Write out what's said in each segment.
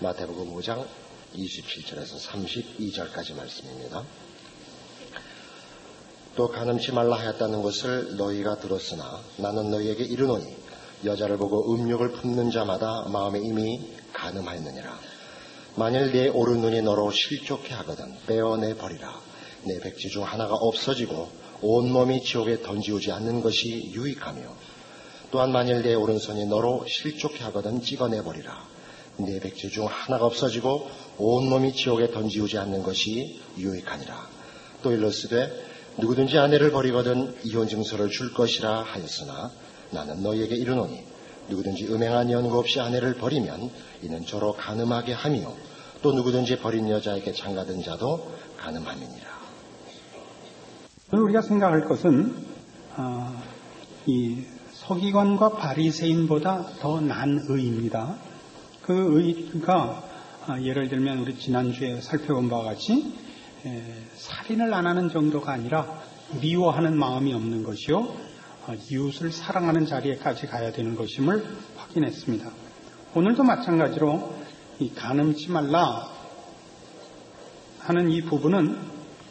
마태복음 5장 27절에서 32절까지 말씀입니다. 또 간음치 말라 하였다는 것을 너희가 들었으나 나는 너희에게 이르노니 여자를 보고 음욕을 품는 자마다 마음에 이미 간음하였느니라. 만일 네 오른눈이 너로 실족해 하거든 빼어내 버리라. 내 백지 중 하나가 없어지고 온몸이 지옥에 던지우지 않는 것이 유익하며, 또한 만일 내 오른손이 너로 실족해 하거든 찍어내 버리라. 내 백지 중 하나가 없어지고 온몸이 지옥에 던지우지 않는 것이 유익하니라. 또 일러스되 누구든지 아내를 버리거든 이혼 증서를 줄 것이라 하였으나 나는 너희에게 이르노니 누구든지 음행한 연고 없이 아내를 버리면 이는 저로 간음하게 하며, 또 누구든지 버린 여자에게 장가든 자도 간음함이니라. 우리가 생각할 것은 이 서기관과 바리새인보다 더 난 의입니다. 그 의가 예를 들면 우리 지난주에 살펴본 바와 같이 살인을 안 하는 정도가 아니라 미워하는 마음이 없는 것이요, 이웃을 사랑하는 자리에까지 가야 되는 것임을 확인했습니다. 오늘도 마찬가지로 이 간음치 말라 하는 이 부분은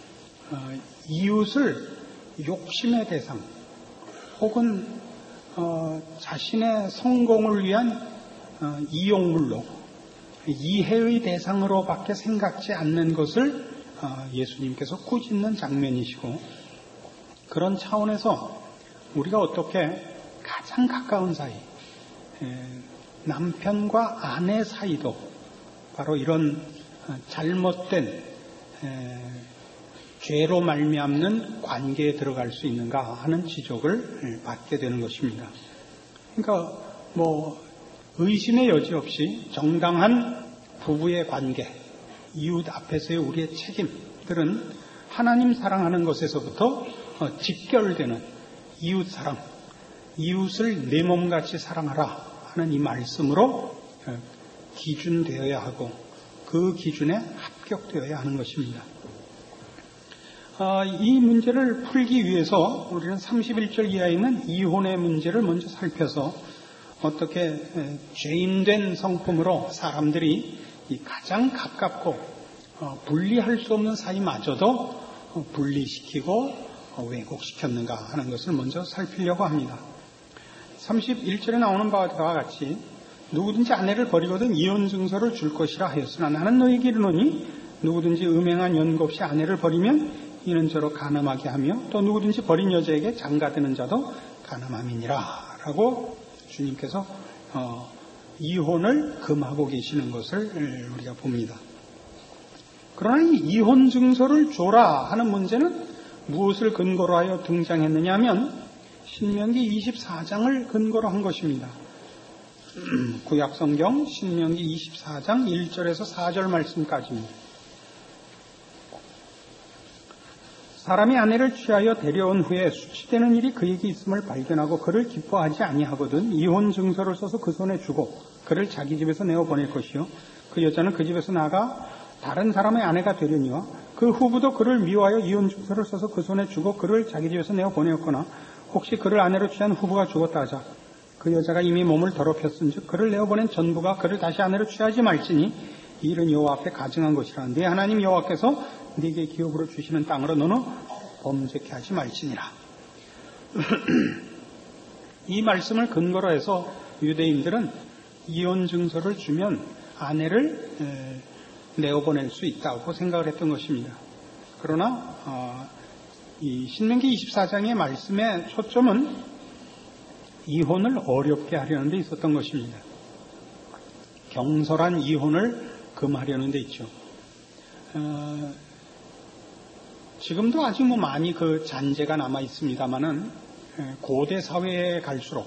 이웃을 욕심의 대상 혹은 자신의 성공을 위한 이용물로, 이해의 대상으로밖에 생각지 않는 것을 예수님께서 꾸짖는 장면이시고, 그런 차원에서 우리가 어떻게 가장 가까운 사이, 남편과 아내 사이도 바로 이런 잘못된 죄로 말미암는 관계에 들어갈 수 있는가 하는 지적을 받게 되는 것입니다. 그러니까 의심의 여지 없이 정당한 부부의 관계, 이웃 앞에서의 우리의 책임들은 하나님 사랑하는 것에서부터 직결되는 이웃 사랑, 이웃을 내 몸같이 사랑하라 하는 이 말씀으로 기준되어야 하고 그 기준에 합격되어야 하는 것입니다. 이 문제를 풀기 위해서 우리는 31절 이하에 있는 이혼의 문제를 먼저 살펴서 어떻게 죄인된 성품으로 사람들이 이 가장 가깝고 분리할 수 없는 사이마저도 분리시키고 왜곡시켰는가 하는 것을 먼저 살피려고 합니다. 31절에 나오는 바와 같이 누구든지 아내를 버리거든 이혼 증서를 줄 것이라 하였으나 나는 너희에게 이르노니 누구든지 음행한 연고 없이 아내를 버리면 이는 저로 간음하게 하며, 또 누구든지 버린 여자에게 장가드는 자도 간음함이니라 라고 주님께서 이혼을 금하고 계시는 것을 우리가 봅니다. 그러나 이 이혼 증서를 줘라 하는 문제는 무엇을 근거로 하여 등장했느냐 하면 신명기 24장을 근거로 한 것입니다. 구약성경 신명기 24장 1절에서 4절 말씀까지입니다. 사람이 아내를 취하여 데려온 후에 수치되는 일이 그에게 있음을 발견하고 그를 기뻐하지 아니하거든 이혼 증서를 써서 그 손에 주고 그를 자기 집에서 내어 보낼 것이요, 그 여자는 그 집에서 나가 다른 사람의 아내가 되려니와 그 후부도 그를 미워하여 이혼 증서를 써서 그 손에 주고 그를 자기 집에서 내어 보내었거나 혹시 그를 아내로 취한 후부가 죽었다 하자 그 여자가 이미 몸을 더럽혔은즉 그를 내어보낸 전부가 그를 다시 아내로 취하지 말지니 이 일은 여호와 앞에 가증한 것이라. 네 하나님 여호와께서 네게 기업으로 주시는 땅으로 너는 범죄케 하지 말지니라. 이 말씀을 근거로 해서 유대인들은 이혼 증서를 주면 아내를 내어보낼 수 있다고 생각을 했던 것입니다. 그러나 이 신명기 24장의 말씀의 초점은 이혼을 어렵게 하려는 데 있었던 것입니다. 경솔한 이혼을 금하려는 데 있죠. 지금도 아직 많이 그 잔재가 남아 있습니다만은 고대 사회에 갈수록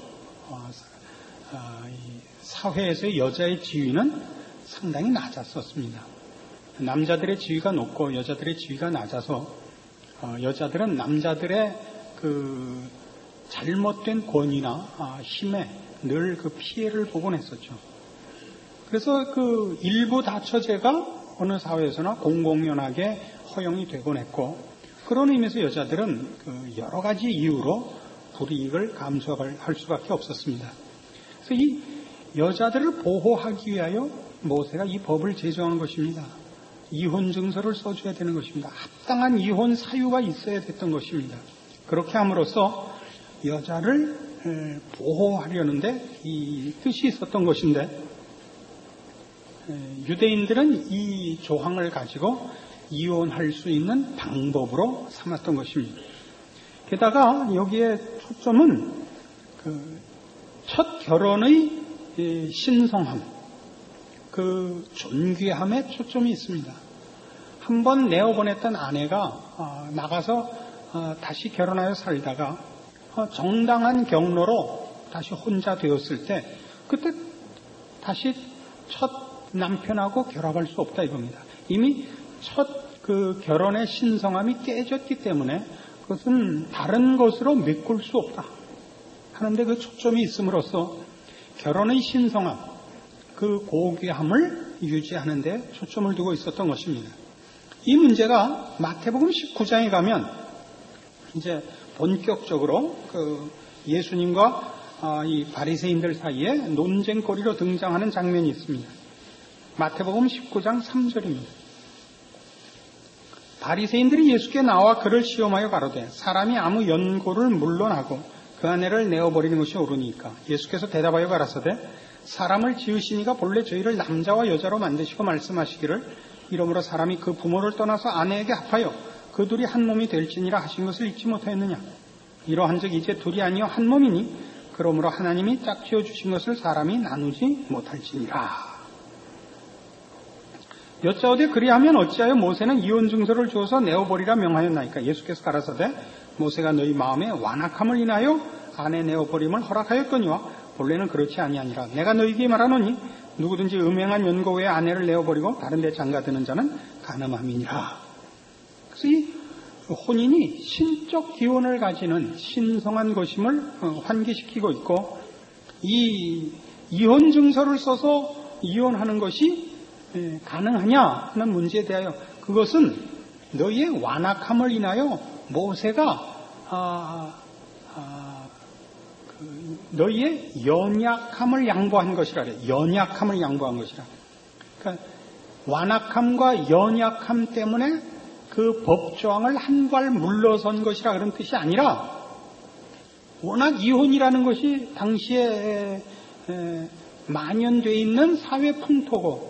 사회에서의 여자의 지위는 상당히 낮았었습니다. 남자들의 지위가 높고 여자들의 지위가 낮아서 여자들은 남자들의 그 잘못된 권위나 힘에 늘 그 피해를 보곤 했었죠. 그래서 그 일부 다처제가 어느 사회에서나 공공연하게 허용이 되곤 했고, 그런 의미에서 여자들은 그 여러 가지 이유로 불이익을 감수할 수밖에 없었습니다. 그래서 이 여자들을 보호하기 위하여 모세가 이 법을 제정한 것입니다. 이혼 증서를 써줘야 되는 것입니다. 합당한 이혼 사유가 있어야 됐던 것입니다. 그렇게 함으로써 여자를 보호하려는데 이 뜻이 있었던 것인데, 유대인들은 이 조항을 가지고 이혼할 수 있는 방법으로 삼았던 것입니다. 게다가 여기에 초점은 첫 결혼의 신성함, 그 존귀함에 초점이 있습니다. 한번 내어보냈던 아내가 나가서 다시 결혼하여 살다가 정당한 경로로 다시 혼자 되었을 때, 그때 다시 첫 남편하고 결합할 수 없다 이겁니다. 이미 첫 그 결혼의 신성함이 깨졌기 때문에 그것은 다른 것으로 메꿀 수 없다 하는데, 그 초점이 있음으로써 결혼의 신성함, 그 고귀함을 유지하는 데 초점을 두고 있었던 것입니다. 이 문제가 마태복음 19장에 가면 이제 본격적으로 그 예수님과 이 바리새인들 사이에 논쟁거리로 등장하는 장면이 있습니다. 마태복음 19장 3절입니다. 바리새인들이 예수께 나와 그를 시험하여 가로되 사람이 아무 연고를 물론하고 그 아내를 내어버리는 것이 옳으니까. 예수께서 대답하여 가라사대 사람을 지으시니가 본래 저희를 남자와 여자로 만드시고 말씀하시기를 이러므로 사람이 그 부모를 떠나서 아내에게 합하여 그 둘이 한 몸이 될지니라 하신 것을 잊지 못하였느냐. 이러한즉 이제 둘이 아니여 한 몸이니 그러므로 하나님이 짝지어 주신 것을 사람이 나누지 못할지니라. 여짜오되 그리하면 어찌하여 모세는 이혼 증서를 주어서 내어버리라 명하였나이까. 예수께서 가라사대 모세가 너희 마음에 완악함을 인하여 아내 내어버림을 허락하였거니와 본래는 그렇지 아니하니라. 내가 너희에게 말하노니 누구든지 음행한 연고 외에 아내를 내어버리고 다른 데 장가드는 자는 간음함이니라. 그래서 이 혼인이 신적 기원을 가지는 신성한 것임을 환기시키고 있고, 이 이혼 증서를 써서 이혼하는 것이 가능하냐 하는 문제에 대하여 그것은 너희의 완악함을 인하여 모세가 너희의 연약함을 양보한 것이라 그래. 연약함을 양보한 것이라. 그러니까 완악함과 연약함 때문에 그 법조항을 한 발 물러선 것이라 그런 뜻이 아니라, 워낙 이혼이라는 것이 당시에 만연되어 있는 사회 풍토고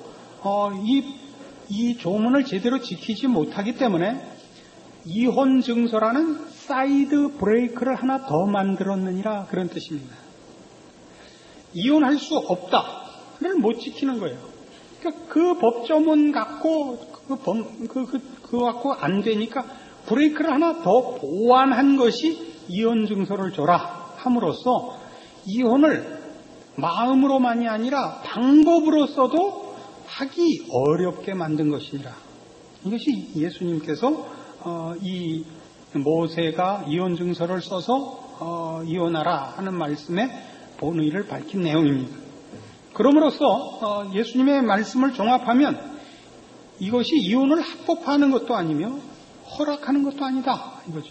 이 조문을 제대로 지키지 못하기 때문에 이혼 증서라는 사이드 브레이크를 하나 더 만들었느니라 그런 뜻입니다. 이혼할 수 없다를 못 지키는 거예요. 그러니까 그 법조문 갖고 그거 갖고 안 되니까 브레이크를 하나 더 보완한 것이 이혼 증서를 줘라 함으로써 이혼을 마음으로만이 아니라 방법으로서도 하기 어렵게 만든 것이니라. 이것이 예수님께서 이 모세가 이혼 증서를 써서 이혼하라 하는 말씀의 본의를 밝힌 내용입니다. 그럼으로써 예수님의 말씀을 종합하면 이것이 이혼을 합법화하는 것도 아니며 허락하는 것도 아니다 이거죠.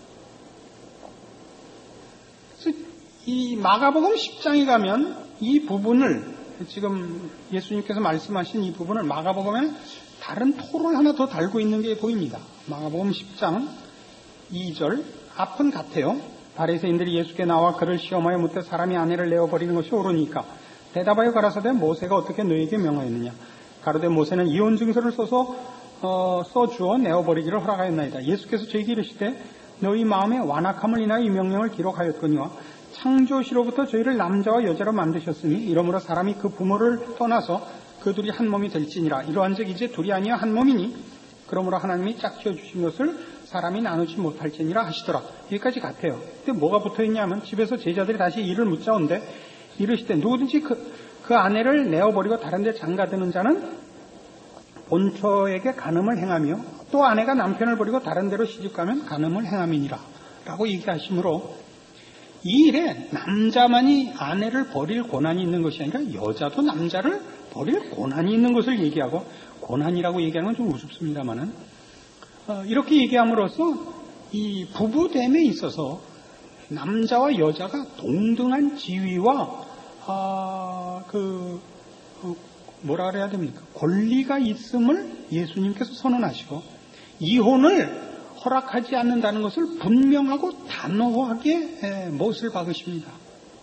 그래서 이 마가복음 10장에 가면 이 부분을, 지금 예수님께서 말씀하신 이 부분을 마가복음에 다른 토를 하나 더 달고 있는 게 보입니다. 마가복음 10장 2절 앞은 같아요. 바리새인들이 예수께 나와 그를 시험하여 묻되 사람이 아내를 내어버리는 것이 옳으니까. 대답하여 가라사대 모세가 어떻게 너희에게 명하였느냐. 가로되 모세는 이혼 증서를 써주어 내어버리기를 허락하였나이다. 예수께서 저희에게 이르시되 너희 마음에 완악함을 인하여 이 명령을 기록하였거니와 창조시로부터 저희를 남자와 여자로 만드셨으니 이러므로 사람이 그 부모를 떠나서 그 둘이 한 몸이 될지니라. 이러한즉 이제 둘이 아니여 한 몸이니 그러므로 하나님이 짝지어 주신 것을 사람이 나누지 못할지니라 하시더라. 여기까지 같아요. 근데 뭐가 붙어있냐면 집에서 제자들이 다시 이를 묻자온데 이르시되 누구든지 그 아내를 내어버리고 다른 데 장가드는 자는 본처에게 간음을 행하며 또 아내가 남편을 버리고 다른 데로 시집가면 간음을 행함이니라 라고 얘기하시므로, 이 일에 남자만이 아내를 버릴 권한이 있는 것이 아니라 여자도 남자를 버릴 권한이 있는 것을 얘기하고, 권한이라고 얘기하는 건 좀 우습습니다만은 이렇게 얘기함으로써 이 부부됨에 있어서 남자와 여자가 동등한 지위와 뭐라 그래야 됩니까? 권리가 있음을 예수님께서 선언하시고 이혼을 허락하지 않는다는 것을 분명하고 단호하게 못을 박으십니다.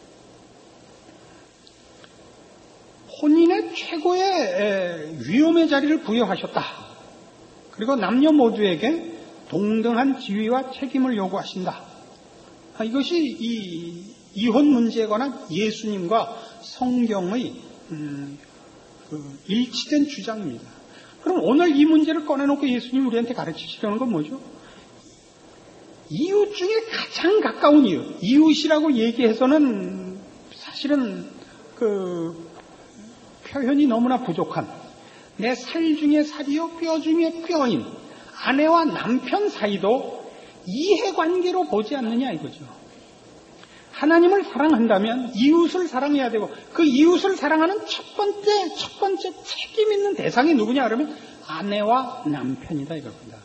혼인의 최고의 위험의 자리를 부여하셨다. 그리고 남녀 모두에게 동등한 지위와 책임을 요구하신다. 이것이 이 이혼 문제에 관한 예수님과 성경의 일치된 주장입니다. 그럼 오늘 이 문제를 꺼내놓고 예수님이 우리한테 가르치시려는 건 뭐죠? 이웃 중에 가장 가까운 이웃이라고 얘기해서는 사실은 표현이 너무나 부족한 내 살 중에 살이요 뼈 중에 뼈인 아내와 남편 사이도 이해관계로 보지 않느냐 이거죠. 하나님을 사랑한다면 이웃을 사랑해야 되고 그 이웃을 사랑하는 첫 번째 책임 있는 대상이 누구냐 그러면 아내와 남편이다 이겁니다.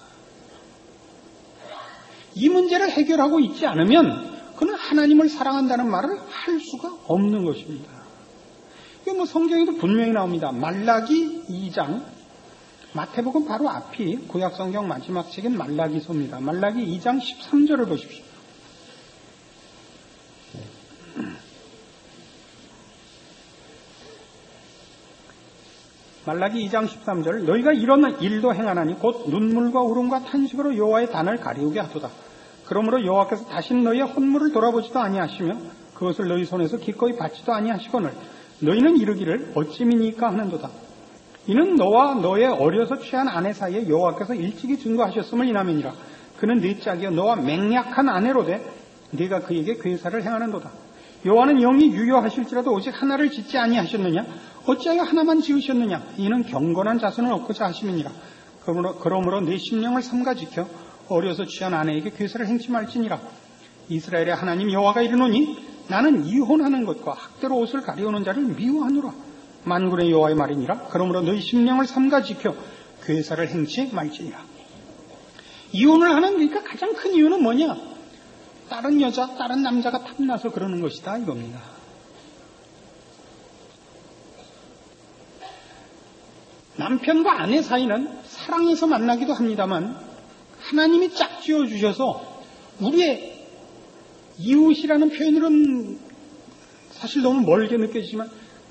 이 문제를 해결하고 있지 않으면 그는 하나님을 사랑한다는 말을 할 수가 없는 것입니다. 이게 성경에도 분명히 나옵니다. 말라기 2장, 마태복음 바로 앞이 구약성경 마지막 책인 말라기서입니다. 말라기 2장 13절을 보십시오. 말라기 2장 13절 너희가 이런 일도 행하나니 곧 눈물과 울음과 탄식으로 여호와의 단을 가리우게 하도다. 그러므로 여호와께서 다시는 너희의 헌물을 돌아보지도 아니하시며 그것을 너희 손에서 기꺼이 받지도 아니하시거늘 너희는 이르기를 어찌미니까 하는도다. 이는 너와 너의 어려서 취한 아내 사이에 여호와께서 일찍이 증거하셨음을 인하면이라. 그는 네 짝이여 너와 맹약한 아내로되 네가 그에게 괴사를 행하는도다. 여호와는 영이 유효하실지라도 오직 하나를 짓지 아니하셨느냐? 어찌하여 하나만 지으셨느냐? 이는 경건한 자손을 얻고자 하심이니라. 그러므로 내 심령을 삼가 지켜 어려서 취한 아내에게 괴사를 행치 말지니라. 이스라엘의 하나님 여호와가 이르노니 나는 이혼하는 것과 학대로 옷을 가리우는 자를 미워하노라. 만군의 여호와의 말이니라. 그러므로 너희 심령을 삼가 지켜 괴사를 행치 말지니라. 이혼을 하는 그러니까 가장 큰 이유는 뭐냐? 다른 여자, 다른 남자가 탐나서 그러는 것이다 이겁니다. 남편과 아내 사이는 사랑해서 만나기도 합니다만 하나님이 짝 지어주셔서 우리의 이웃이라는 표현으로는 사실 너무 멀게 느껴지지만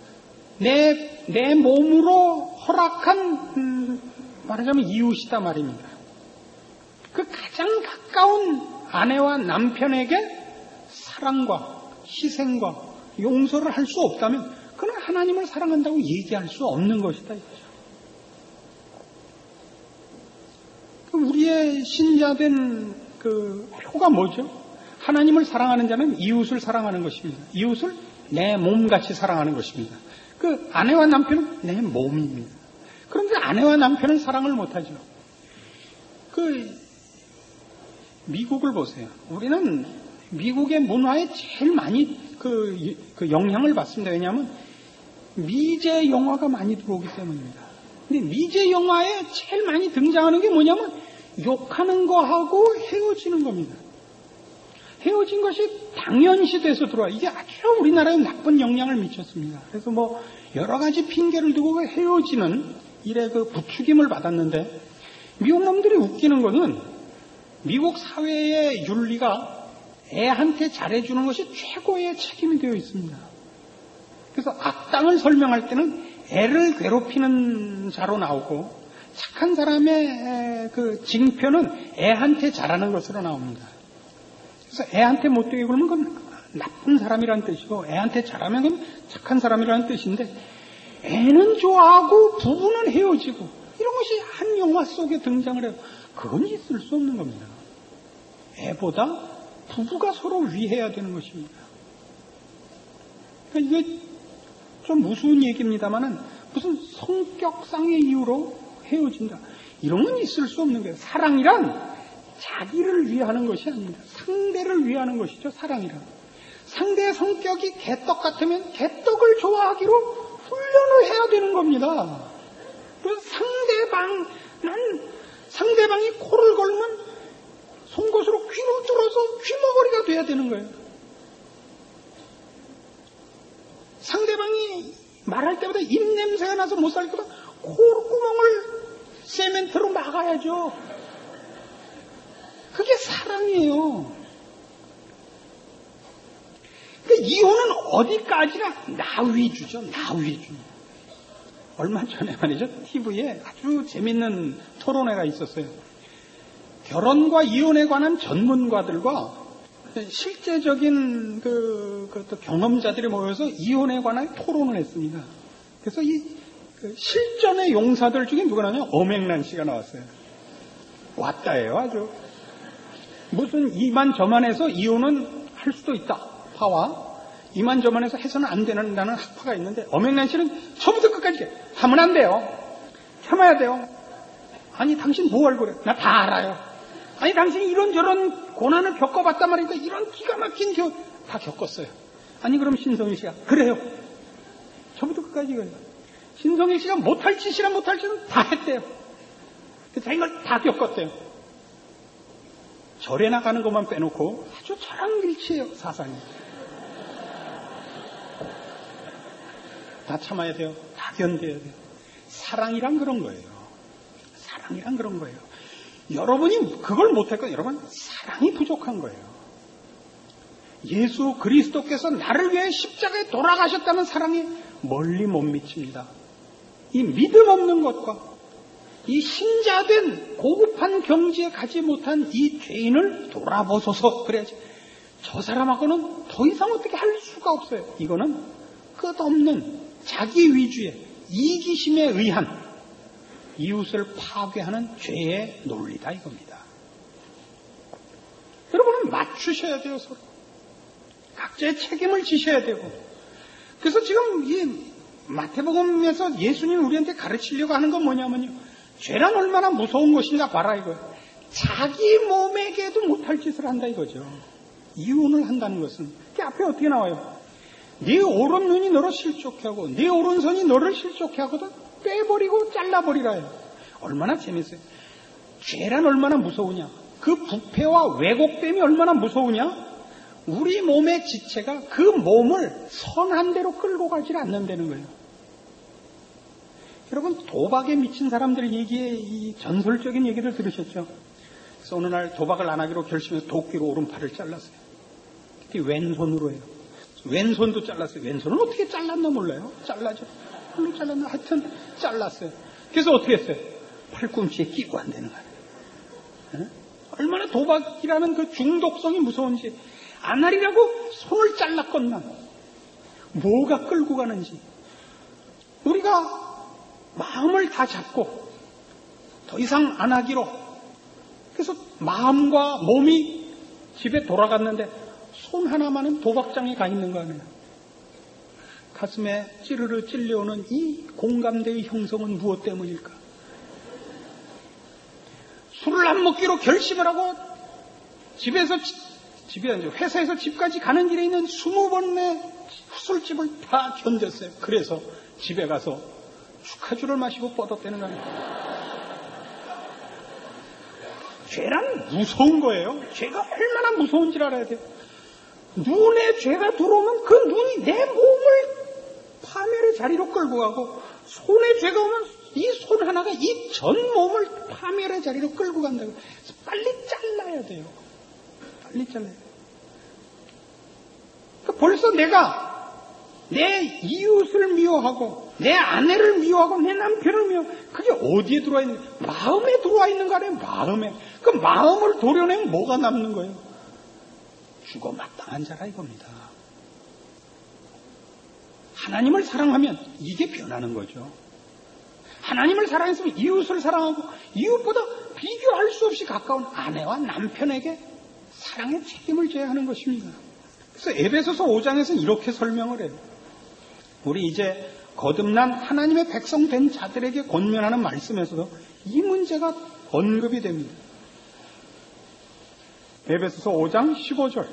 내 몸으로 허락한 말하자면 이웃이다 말입니다. 그 가장 가까운 아내와 남편에게 사랑과 희생과 용서를 할 수 없다면 그는 하나님을 사랑한다고 얘기할 수 없는 것이다 이거죠. 우리의 신자된 표가 뭐죠? 하나님을 사랑하는 자는 이웃을 사랑하는 것입니다. 이웃을 내 몸같이 사랑하는 것입니다. 그 아내와 남편은 내 몸입니다. 그런데 아내와 남편은 사랑을 못하죠. 미국을 보세요. 우리는 미국의 문화에 제일 많이 그 영향을 받습니다. 왜냐하면 미제 영화가 많이 들어오기 때문입니다. 근데 미제 영화에 제일 많이 등장하는 게 뭐냐면 욕하는 거하고 헤어지는 겁니다. 헤어진 것이 당연시돼서 들어와. 이게 아주 우리나라에 나쁜 영향을 미쳤습니다. 그래서 여러 가지 핑계를 두고 헤어지는 일에 부추김을 받았는데 미국 놈들이 웃기는 거는 미국 사회의 윤리가 애한테 잘해주는 것이 최고의 책임이 되어 있습니다. 그래서 악당을 설명할 때는 애를 괴롭히는 자로 나오고 착한 사람의 징표는 애한테 잘하는 것으로 나옵니다. 그래서 애한테 못되게 굴면 그건 나쁜 사람이라는 뜻이고 애한테 잘하면 그건 착한 사람이라는 뜻인데 애는 좋아하고 부부는 헤어지고 이런 것이 한 영화 속에 등장을 해요. 그건 있을 수 없는 겁니다. 애보다 부부가 서로 위해야 되는 것입니다. 그러니까 이게 좀 무서운 얘기입니다만은 무슨 성격상의 이유로 헤어진다. 이런 건 있을 수 없는 거예요. 사랑이란 자기를 위하는 것이 아닙니다. 상대를 위하는 것이죠. 사랑이란. 상대의 성격이 개떡 같으면 개떡을 좋아하기로 훈련을 해야 되는 겁니다. 그래서 상대방이 코를 걸면 송곳으로 귀를 뚫어서 귀머거리가 돼야 되는 거예요. 상대방이 말할 때마다 입냄새가 나서 못 살거든 콧구멍을 세멘트로 막아야죠. 그게 사랑이에요. 그러니까 이혼은 어디까지나 나 위주죠. 나 위주. 얼마 전에 말이죠. TV에 아주 재밌는 토론회가 있었어요. 결혼과 이혼에 관한 전문가들과 실제적인 그 경험자들이 모여서 이혼에 관한 토론을 했습니다. 그래서 이 실전의 용사들 중에 누가 나냐? 엄앵란 씨가 나왔어요. 왔다예요, 아주. 무슨 이만저만해서 이혼은 할 수도 있다. 파와 이만저만해서 해서는 안 된다는 학파가 있는데 엄앵란 씨는 처음부터 끝까지 하면 안 돼요. 참아야 돼요. 아니 당신 뭘 그래? 나 다 알아요. 아니 당신이 이런저런 고난을 겪어봤단 말이니까 이런 기가 막힌 다 겪었어요. 아니 그럼 신성일 씨가 그래요. 처음부터 끝까지 그래요. 신성일 씨가 못할 짓이라 못할 짓은 다 했대요. 자기 걸 다 겪었대요. 절에 나가는 것만 빼놓고 아주 저랑일치해요, 사상이. 다 참아야 돼요. 다 견뎌야 돼요. 사랑이란 그런 거예요. 사랑이란 그런 거예요. 여러분이 그걸 못했거든요. 여러분, 사랑이 부족한 거예요. 예수 그리스도께서 나를 위해 십자가에 돌아가셨다는 사랑이 멀리 못 미칩니다. 이 믿음 없는 것과 이 신자된 고급한 경지에 가지 못한 이 죄인을 돌아보소서 그래야지. 저 사람하고는 더 이상 어떻게 할 수가 없어요. 이거는 끝없는 자기 위주의 이기심에 의한 이웃을 파괴하는 죄의 논리다 이겁니다. 여러분은 맞추셔야 돼요. 서로. 각자의 책임을 지셔야 되고. 그래서 지금 이 마태복음에서 예수님 우리한테 가르치려고 하는 건 뭐냐면요. 죄란 얼마나 무서운 것인가 봐라 이거예요. 자기 몸에게도 못할 짓을 한다 이거죠. 이혼을 한다는 것은. 그 앞에 어떻게 나와요? 네 오른 눈이 너를 실족해 하고 네 오른손이 너를 실족해 하거든 빼버리고 잘라버리라요. 얼마나 재밌어요. 죄란 얼마나 무서우냐. 그 부패와 왜곡됨이 얼마나 무서우냐. 우리 몸의 지체가 그 몸을 선한 대로 끌고 가지 않는다는 거예요. 여러분 도박에 미친 사람들 얘기에 이 전설적인 얘기를 들으셨죠? 그래서 어느 날 도박을 안 하기로 결심해서 도끼로 오른팔을 잘랐어요. 그게 왼손으로 해요. 왼손도 잘랐어요. 왼손은 어떻게 잘랐나 몰라요. 잘라죠. 팔로 잘랐나 하여튼 잘랐어요. 그래서 어떻게 했어요? 팔꿈치에 끼고 안 되는 거예요. 얼마나 도박이라는 그 중독성이 무서운지. 안 하리라고 손을 잘랐건만 뭐가 끌고 가는지 우리가 마음을 다 잡고 더 이상 안 하기로 그래서 마음과 몸이 집에 돌아갔는데 손 하나만은 도박장에 가 있는 거 아니에요. 가슴에 찌르르 찔려오는 이 공감대의 형성은 무엇 때문일까? 술을 안 먹기로 결심을 하고 회사에서 집까지 가는 길에 있는 20번의 술집을 다 견뎠어요. 그래서 집에 가서 축하주를 마시고 뻗었다는 거예요. 죄란 무서운 거예요. 죄가 얼마나 무서운지를 알아야 돼요. 눈에 죄가 들어오면 그 눈이 내 몸을 파멸의 자리로 끌고 가고 손에 죄가 오면 이 손 하나가 이 전 몸을 파멸의 자리로 끌고 간다고. 그래서 빨리 잘라야 돼요. 빨리 잘라야 돼요. 그러니까 벌써 내가 내 이웃을 미워하고 내 아내를 미워하고 내 남편을 미워하고 그게 어디에 들어와 있는 거예요? 마음에 들어와 있는 거 아니에요? 마음에. 그 마음을 도려내면 뭐가 남는 거예요? 죽어 마땅한 자라 이겁니다. 하나님을 사랑하면 이게 변하는 거죠. 하나님을 사랑했으면 이웃을 사랑하고 이웃보다 비교할 수 없이 가까운 아내와 남편에게 사랑의 책임을 져야 하는 것입니다. 그래서 에베소서 5장에서는 이렇게 설명을 해요. 우리 이제 거듭난 하나님의 백성 된 자들에게 권면하는 말씀에서도 이 문제가 언급이 됩니다. 에베소서 5장 15절.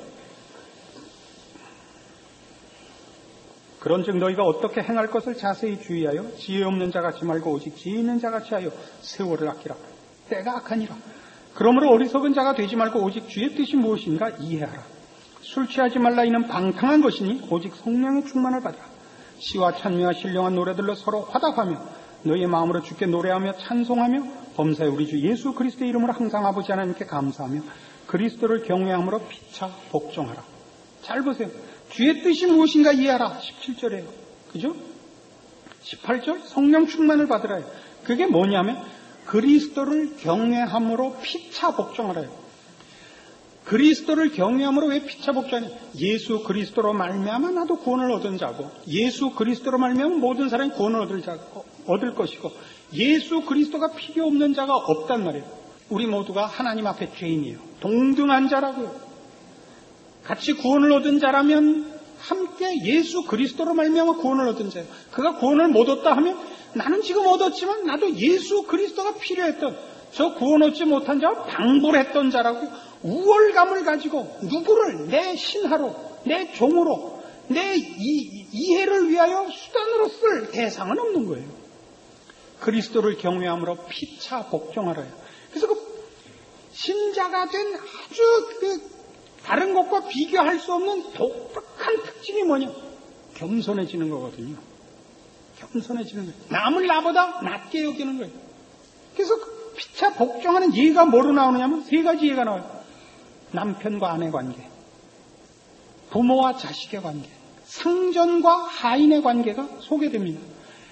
그런즉 너희가 어떻게 행할 것을 자세히 주의하여 지혜 없는 자같이 말고 오직 지혜 있는 자같이 하여 세월을 아끼라. 때가 악하니라. 그러므로 어리석은 자가 되지 말고 오직 주의 뜻이 무엇인가 이해하라. 술 취하지 말라 이는 방탕한 것이니 오직 성령의 충만을 받으라. 시와 찬미와 신령한 노래들로 서로 화답하며 너희의 마음으로 주께 노래하며 찬송하며 범사에 우리 주 예수 그리스도의 이름으로 항상 아버지 하나님께 감사하며 그리스도를 경외함으로 피차 복종하라. 잘 보세요. 주의 뜻이 무엇인가 이해하라. 17절에요. 그죠? 18절 성령 충만을 받으라요. 그게 뭐냐면 그리스도를 경외함으로 피차 복종하라요. 그리스도를 경외함으로 왜 피차 복종하냐? 예수 그리스도로 말미암아 나도 구원을 얻은 자고, 예수 그리스도로 말미암아 모든 사람이 구원을 얻을 것이고, 예수 그리스도가 필요 없는 자가 없단 말이에요. 우리 모두가 하나님 앞에 죄인이에요. 동등한 자라고요. 같이 구원을 얻은 자라면 함께 예수 그리스도로 말미암아 구원을 얻은 자예요. 그가 구원을 못 얻다 하면 나는 지금 얻었지만 나도 예수 그리스도가 필요했던 저 구원 얻지 못한 자와 방불했던 자라고요. 우월감을 가지고 누구를 내 신하로, 내 종으로, 내 이해를 위하여 수단으로 쓸 대상은 없는 거예요. 그리스도를 경외함으로 피차 복종하라요. 그래서 그 신자가 된 아주 다른 것과 비교할 수 없는 독특한 특징이 뭐냐? 겸손해지는 거거든요. 겸손해지는 거예요. 남을 나보다 낮게 여기는 거예요. 그래서 그 피차 복종하는 예가 뭐로 나오느냐면 세 가지 예가 나와요. 남편과 아내 관계, 부모와 자식의 관계, 상전과 하인의 관계가 소개됩니다.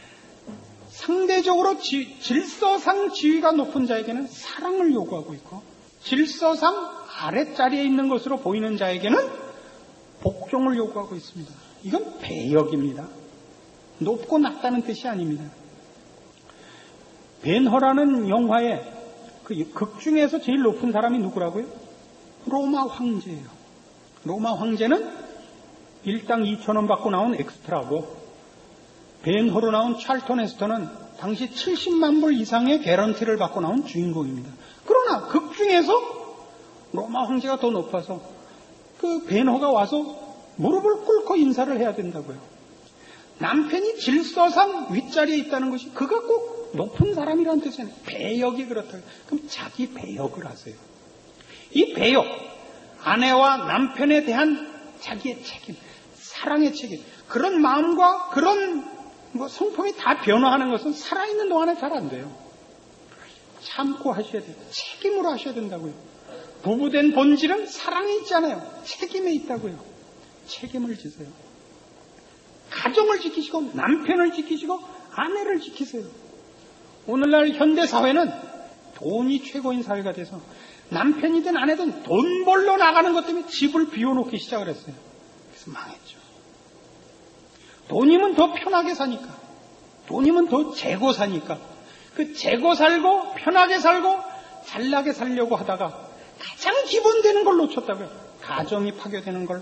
상대적으로 질서상 지위가 높은 자에게는 사랑을 요구하고 있고, 질서상 아랫자리에 있는 것으로 보이는 자에게는 복종을 요구하고 있습니다. 이건 배역입니다. 높고 낮다는 뜻이 아닙니다. 벤허라는 영화의 극 중에서 제일 높은 사람이 누구라고요? 로마 황제예요. 로마 황제는 일당 2,000원 받고 나온 엑스트라고, 벤허로 나온 찰턴 헤스턴은 당시 70만 불 이상의 개런티를 받고 나온 주인공입니다. 그러나 극 중에서 로마 황제가 더 높아서 그 벤허가 와서 무릎을 꿇고 인사를 해야 된다고요. 남편이 질서상 윗자리에 있다는 것이 그가 꼭 높은 사람이라는 뜻이에요. 배역이 그렇다고요. 그럼 자기 배역을 하세요. 이 배역, 아내와 남편에 대한 자기의 책임, 사랑의 책임, 그런 마음과 그런 성품이 다 변화하는 것은 살아있는 동안에 잘 안 돼요. 참고 하셔야 돼요. 책임으로 하셔야 된다고요. 부부된 본질은 사랑에 있잖아요. 책임에 있다고요. 책임을 지세요. 가정을 지키시고 남편을 지키시고 아내를 지키세요. 오늘날 현대사회는 돈이 최고인 사회가 돼서 남편이든 아내든 돈 벌러 나가는 것 때문에 집을 비워놓기 시작을 했어요. 그래서 망했죠. 돈이면 더 편하게 사니까, 돈이면 더 재고 사니까, 그 재고 살고 편하게 살고 잘나게 살려고 하다가 가장 기본되는 걸 놓쳤다고요. 가정이 파괴되는 걸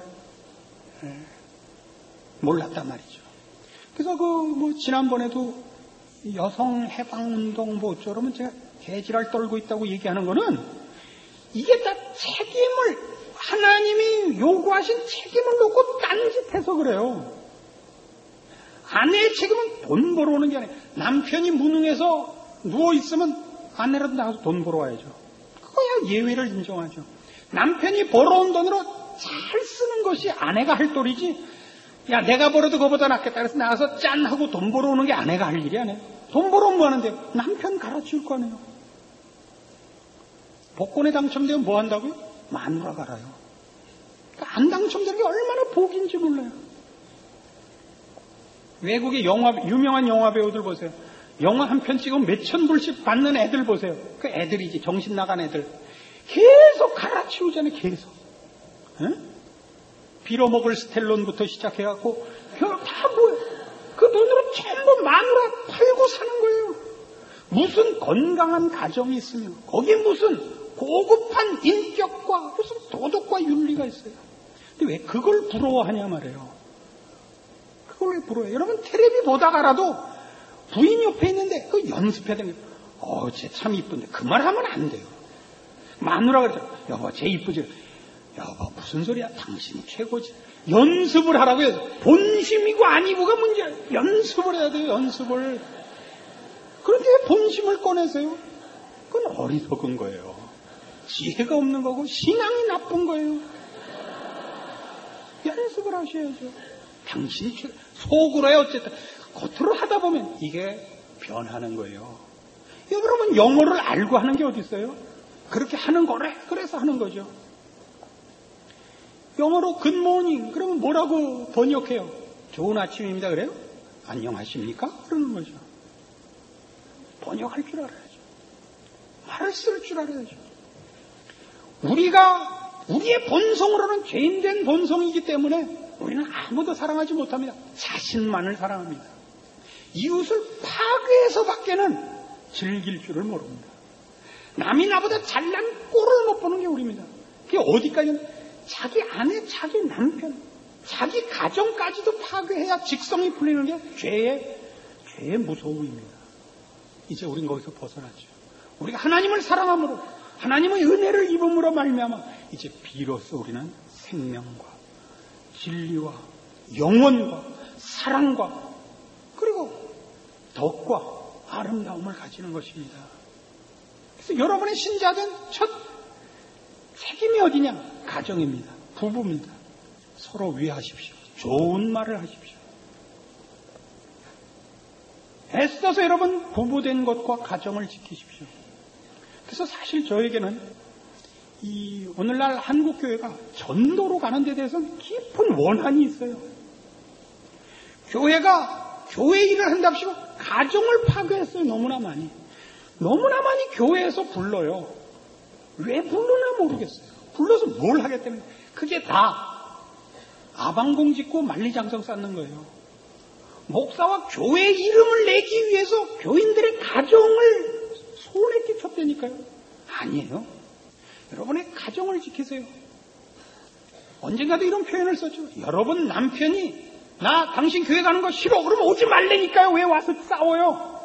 몰랐단 말이죠. 그래서 지난번에도 여성 해방운동 어쩌면 제가 개지랄 떨고 있다고 얘기하는 거는 이게 다 책임을, 하나님이 요구하신 책임을 놓고 딴짓해서 그래요. 아내의 책임은 돈 벌어오는 게 아니에요. 남편이 무능해서 누워있으면 아내라도 나가서 돈 벌어와야죠. 그거야 예외를 인정하죠. 남편이 벌어온 돈으로 잘 쓰는 것이 아내가 할 도리지, 야 내가 벌어도 그거보다 낫겠다 그래서 나가서 짠 하고 돈 벌어오는 게 아내가 할 일이 아니에요. 돈 벌어오면 뭐 하는데요? 남편 갈아치울 거 아니에요. 복권에 당첨되면 뭐 한다고요? 마누라 갈아요. 그러니까 안 당첨되는 게 얼마나 복인지 몰라요. 외국의 유명한 영화 배우들 보세요. 영화 한 편 찍으면 몇천 불씩 받는 애들 보세요. 그 애들이지, 정신 나간 애들. 계속 갈아치우잖아요, 계속. 응? 빌어먹을 스텔론부터 시작해갖고, 다 뭐예요? 그 돈으로 전부 마누라 팔고 사는 거예요. 무슨 건강한 가정이 있으며, 거기에 무슨 고급한 인격과 무슨 도덕과 윤리가 있어요. 근데 왜 그걸 부러워하냐 말이에요. 그걸 왜 부러워해요? 여러분 텔레비 보다가라도 부인 옆에 있는데 그 연습해야 되는 거예요. 쟤 참 이쁜데 그 말 하면 안 돼요. 마누라가 그러죠. 여보 쟤 이쁘지. 여보 무슨 소리야. 당신이 최고지. 연습을 하라고 해서 본심이고 아니고가 문제야. 연습을 해야 돼요. 연습을. 그런데 왜 본심을 꺼내세요? 그건 어리석은 거예요. 지혜가 없는 거고 신앙이 나쁜 거예요. 연습을 하셔야죠. 당신이 속으로야 어쨌든 겉으로 하다 보면 이게 변하는 거예요. 여러분 영어를 알고 하는 게 어디 있어요? 그렇게 하는 거래. 그래서 하는 거죠. 영어로 굿모닝 그러면 뭐라고 번역해요? 좋은 아침입니다 그래요? 안녕하십니까? 그러는 거죠. 번역할 줄 알아야죠. 말을 쓸 줄 알아야죠. 우리가 우리의 본성으로는 죄인된 본성이기 때문에 우리는 아무도 사랑하지 못합니다. 자신만을 사랑합니다. 이웃을 파괴해서 밖에는 즐길 줄을 모릅니다. 남이 나보다 잘난 꼴을 못 보는 게 우리입니다. 그게 어디까지는 자기 아내, 자기 남편, 자기 가정까지도 파괴해야 직성이 풀리는 게 죄의 무서움입니다. 이제 우린 거기서 벗어났죠. 우리가 하나님을 사랑함으로 하나님의 은혜를 입음으로 말미암아 이제 비로소 우리는 생명과 진리와 영원과 사랑과 그리고 덕과 아름다움을 가지는 것입니다. 그래서 여러분의 신자된 첫 책임이 어디냐? 가정입니다. 부부입니다. 서로 위하십시오. 좋은 말을 하십시오. 애써서 여러분 부부된 것과 가정을 지키십시오. 그래서 사실 저에게는 이 오늘날 한국교회가 전도로 가는 데 대해서는 깊은 원한이 있어요. 교회가 교회 일을 한답시고 가정을 파괴했어요. 너무나 많이 교회에서 불러요. 왜 부르나 모르겠어요. 불러서 뭘 하겠다면 그게 다 아방공 짓고 만리장성 쌓는 거예요. 목사와 교회 이름을 내기 위해서 교인들의 가정을 손에 끼쳤다니까요. 아니에요. 여러분의 가정을 지키세요. 언젠가도 이런 표현을 썼죠. 여러분 남편이 나 당신 교회 가는 거 싫어 그러면 오지 말라니까요. 왜 와서 싸워요?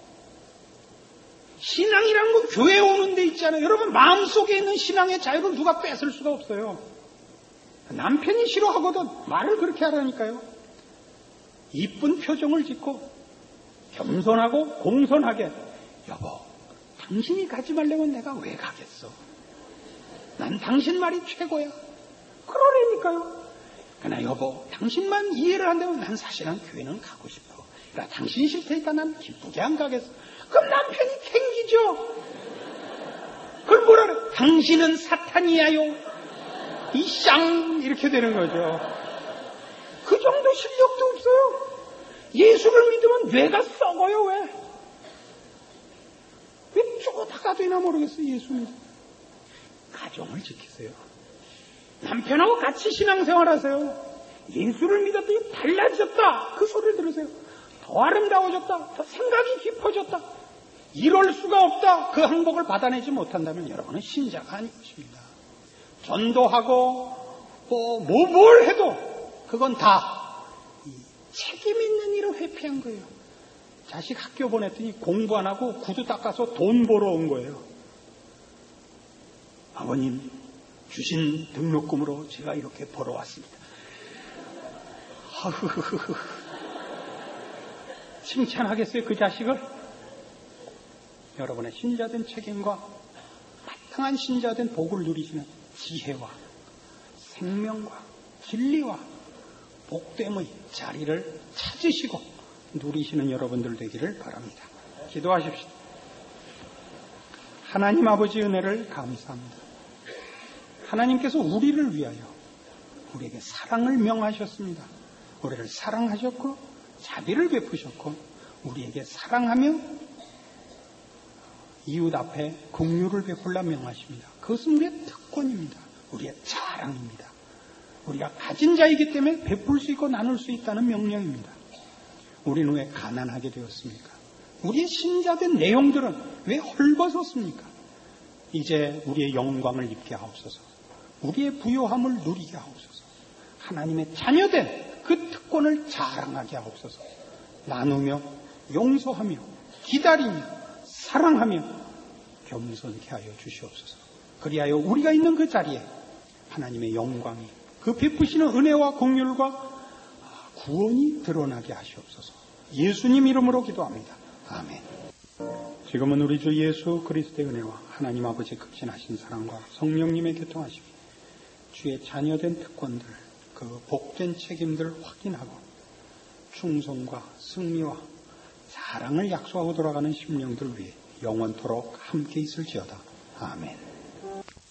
신앙이란 건 교회에 오는 데 있잖아요. 여러분 마음속에 있는 신앙의 자유를 누가 뺏을 수가 없어요. 남편이 싫어하거든 말을 그렇게 하라니까요. 이쁜 표정을 짓고 겸손하고 공손하게 여보 당신이 가지 말려면 내가 왜 가겠어. 난 당신 말이 최고야. 그러라니까요. 그러나 여보 당신만 이해를 한다면 난 사실은 교회는 가고 싶어. 그러니까 당신이 싫다니까 난 기쁘게 안 가겠어. 그럼 남편이 캥기죠. 그걸 뭐라 그래? 당신은 사탄이야요. 이쌍 이렇게 되는 거죠. 그 정도 실력도 없어요. 예수를 믿으면 뇌가 썩어요. 왜 쪼다가 되나 모르겠어요. 예수 믿으면. 가정을 지키세요. 남편하고 같이 신앙생활하세요. 예수를 믿었더니 달라졌다. 그 소리를 들으세요. 더 아름다워졌다. 더 생각이 깊어졌다. 이럴 수가 없다. 그 행복을 받아내지 못한다면 여러분은 신자가 아닌 것입니다. 전도하고 뭘 해도 그건 다 책임 있는 일을 회피한 거예요. 자식 학교 보냈더니 공부 안 하고 구두 닦아서 돈 벌어 온 거예요. 아버님 주신 등록금으로 제가 이렇게 벌어왔습니다. 칭찬하겠어요 그 자식을? 여러분의 신자된 책임과 바탕한 신자된 복을 누리시는 지혜와 생명과 진리와 복됨의 자리를 찾으시고 누리시는 여러분들 되기를 바랍니다. 기도하십시오. 하나님 아버지 은혜를 감사합니다. 하나님께서 우리를 위하여 우리에게 사랑을 명하셨습니다. 우리를 사랑하셨고 자비를 베푸셨고 우리에게 사랑하며 이웃 앞에 긍휼을 베풀라 명하십니다. 그것은 우리의 특권입니다. 우리의 자랑입니다. 우리가 가진 자이기 때문에 베풀 수 있고 나눌 수 있다는 명령입니다. 우리는 왜 가난하게 되었습니까? 우리의 신자된 내용들은 왜 헐벗었습니까? 이제 우리의 영광을 입게 하옵소서. 우리의 부요함을 누리게 하옵소서. 하나님의 자녀된 그 특권을 자랑하게 하옵소서. 나누며 용서하며 기다리며 사랑하며 겸손케 하여 주시옵소서. 그리하여 우리가 있는 그 자리에 하나님의 영광이 그 베푸시는 은혜와 긍휼과 구원이 드러나게 하시옵소서. 예수님 이름으로 기도합니다. 아멘. 지금은 우리 주 예수 그리스도의 은혜와 하나님 아버지의 극진하신 사랑과 성령님의 교통하심이 주의 자녀된 특권들 그 그 복된 책임들을 확인하고 충성과 승리와 사랑을 약속하고 돌아가는 심령들 위해 영원토록 함께 있을지어다. 아멘.